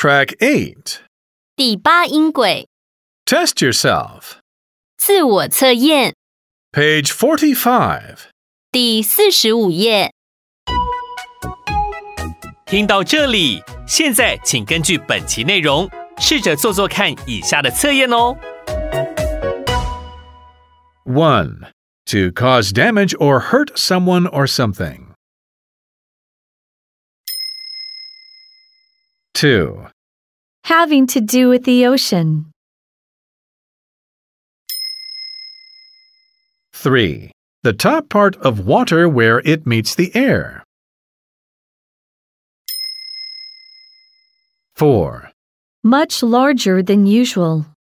Track 8. 第8音轨 Test yourself. 自我测验 Page 45. 第45页。 听到这里，现在请根据本期内容，试着做做看以下的测验哦。 1. To cause damage or hurt someone or something. 2. Having to do with the ocean. 3. The top part of water where it meets the air. 4. Much larger than usual.